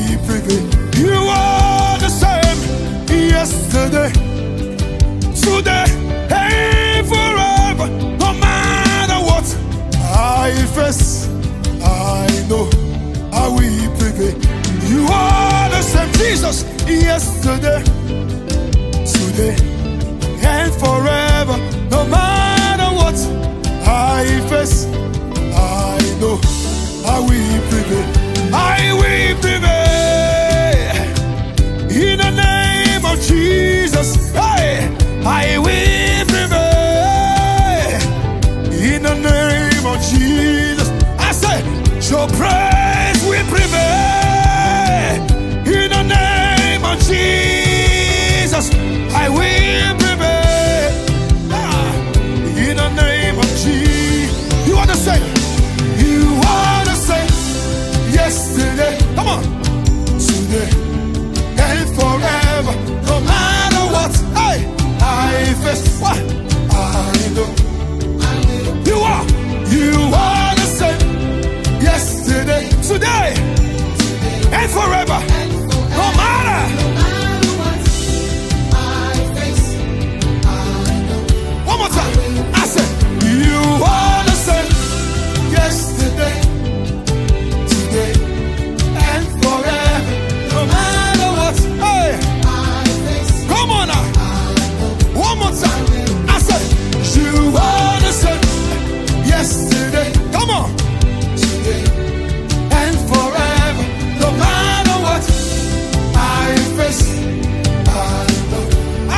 prevail. You are the same yesterday, today, and forever. No matter what I face, I know I will prevail. You are the same Jesus yesterday, today, and forever. No matter what I face, I know I will prevail. I will prevail in the name of Jesus. Hey, I will prevail in the name of Jesus. I say, your praise will prevail in the name of Jesus. I will prevail in the name of Jesus. You are the same. You are the same yesterday, come on, today, and forever. No matter what, hey, I face, what I know. You are the same yesterday, today, and forever. No matter what I face, I know. One more time, I said, you are the same yesterday, today, and forever. No matter what, hey, come on now. One more time, I said, you are the same yesterday, come on, today, and forever. No matter what I face, I know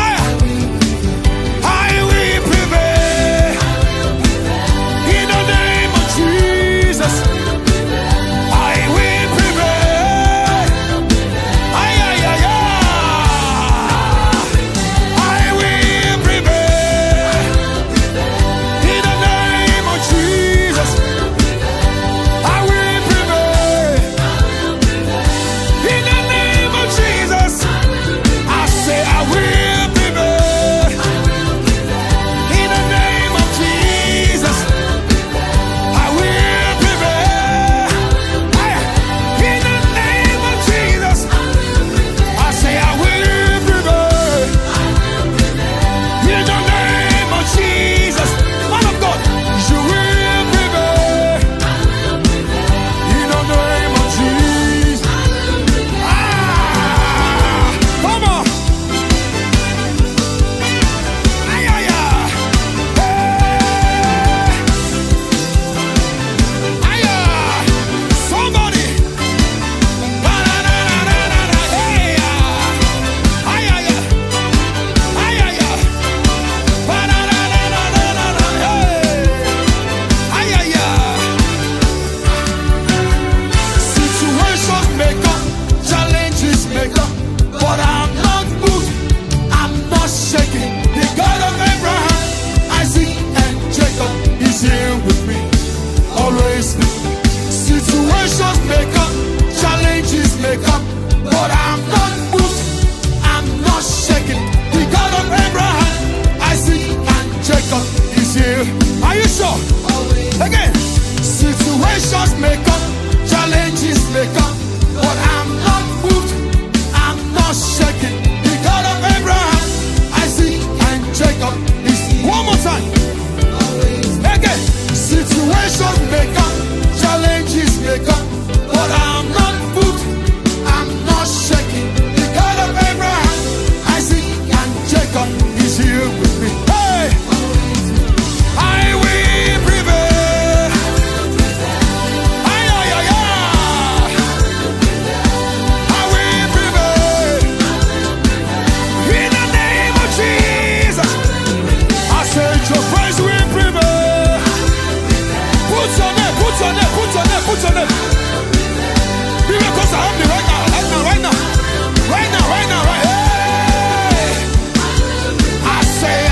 I will prevail in the name of Jesus. I will prevail. Ay, ay, ay, ay. I will prevail in the name of Jesus. I will prevail in the name of Jesus. I say I will prevail in the name of Jesus. I will prevail in the name of Jesus. I say I will prevail in the name of Jesus. Man of God, you will prevail in the name of Jesus. Ah, come on. Ay, ay, ay. Hey. Ay, ay. Somebody. Ba-da-da-da-da-da-da. Hey, ay, ay, ay. Ay, ay, ay. Ba-da-da-da-da-da-da. Hey. Ay, ay, ay. Situations may come, challenges may come, but I'm not moved, I'm not shaking. The God of Abraham, Isaac, and Jacob is here with me, always. Situations may come, challenges may come, but I'm not moved, I'm not shaking. The God of Abraham, Isaac, and Jacob is here. Are you sure? Again, situations may come, challenges may come, but I'm not moved, I'm not shaking. The God of Abraham, Isaac, and Jacob is here. One more time. Again, situations may come, challenges may come, but I'm not moved, I'm not shaking. The God of Abraham, Isaac, and Jacob is here with me. Hey, I will prevail. Ay, ay, ay, ay. I will prevail in the name of Jesus. I said your praise will prevail. Put your name, put your name, put your name, put your name. Because I have me right now, right now, right now, right now, right now, right. Hey, I say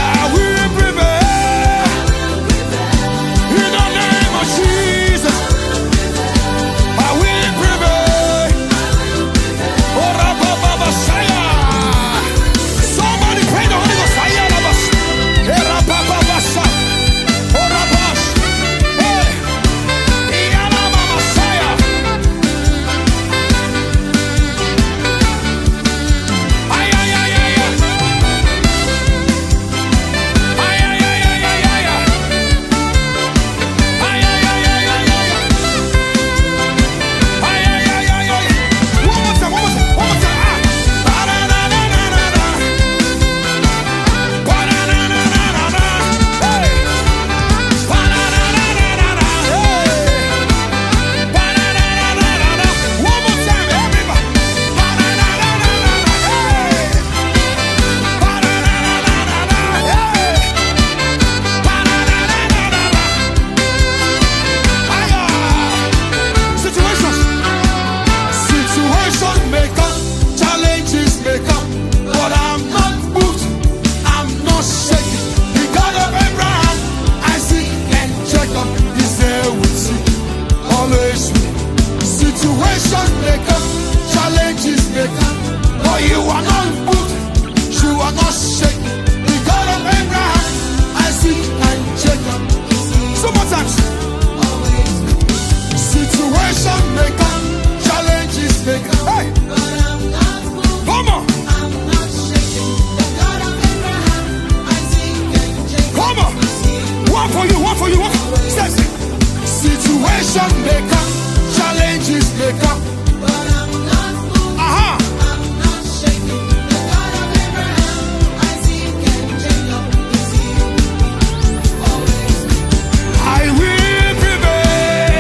Pastor, you want says situation may come, challenges may come, but I'm not moved. I'm not shaking. The God of Abraham, Isaac, and Jacob is here always. I will prevail.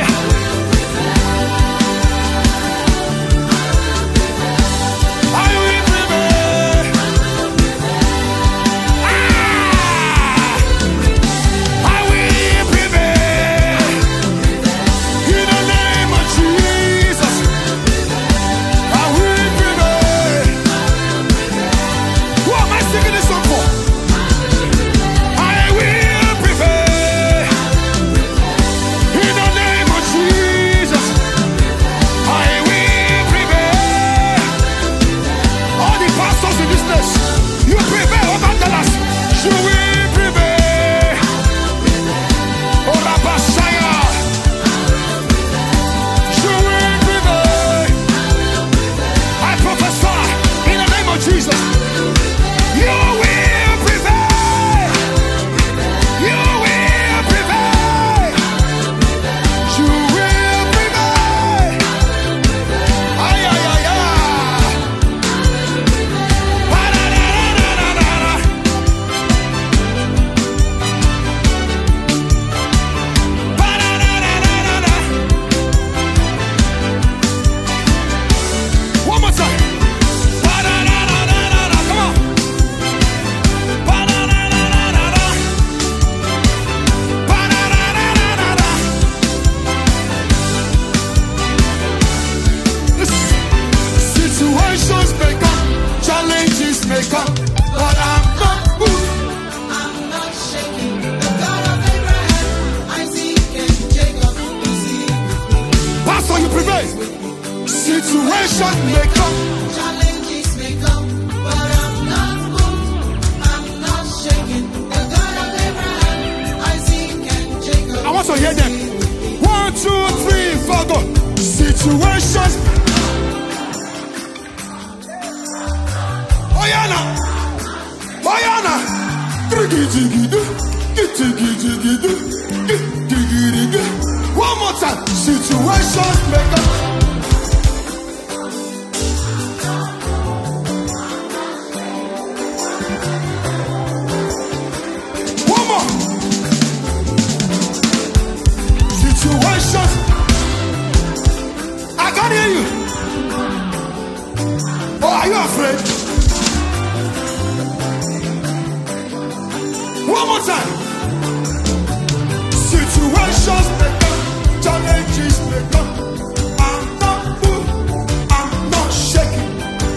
I will prevail. I will prevail. In the name of Jesus, I will prevail. Who am I singing this song for? I will prevail. In the name of Jesus, I will prevail. All the pastors in this place, you prevail over Dallas. You will prevail. Oh, Rabashaya, you will prevail. I prophesy in the name of Jesus. You will prevail. You will prevail. You will prevail. Ay, ay, ay, ay. Ba-da-da-da-da-da-da. Ba-da-da-da-da-da-da. One more time. Ba-da-da-da-da-da-da. Come on. Ba-da-da-da-da-da-da. Ba-da-da-da-da-da-da. Listen. Situations may come, challenges may come, but I'm not moved. I'm not shaking. The God of Abraham, Isaac, and Jacob is here. Pastor, you prevail. Situations may come, challenges may come, but I'm not moved. I'm not shaking. The God of Abraham, Isaac, and Jacob. I want to hear them. 1, 2, 3, 4, go. Situations. Oyana, Oyana. One more time. Situations may come. One more. Situations. I can't hear you. Oh, are you afraid? One more time. Situations may come, challenges may come. I'm not moved. I'm not shaking.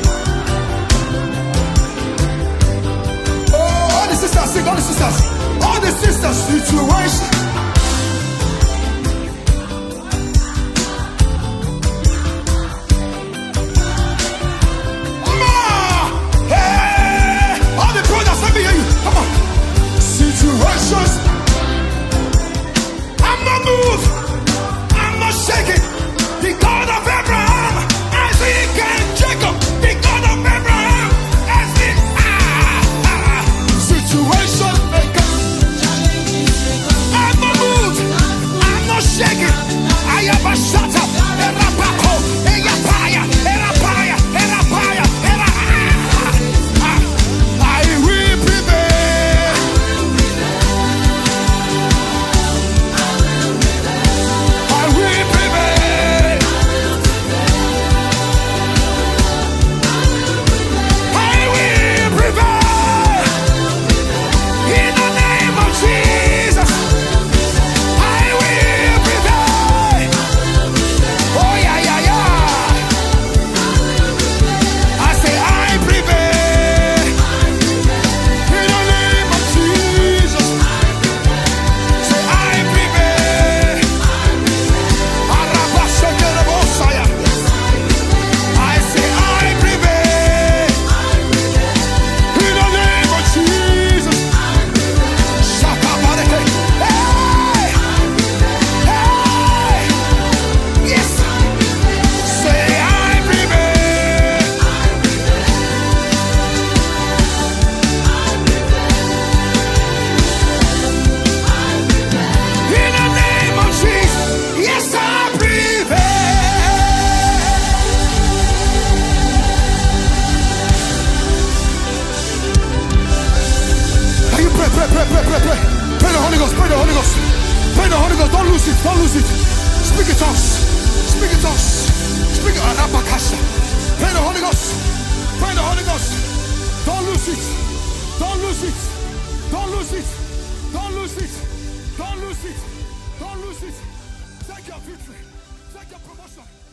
Oh, all the sisters sing, all the sisters. All the sisters, situation. Come on. Hey, all the brothers, let me hear you. Come on. Situations. I'm not moved. I'm not shaking. The God of Abraham, Isaac, and Jacob. The God of Abraham, Isaac. Situations may come. I'm Ghost, pray the Holy Ghost. Pray the Holy Ghost, don't lose it, don't lose it. Speak in tongues, speak in tongues. Speak in Arabakasha. Pray the Holy Ghost, pray the Holy Ghost. Don't lose it, don't lose it, don't lose it, don't lose it, don't lose it, don't lose it. Take your victory, take your promotion.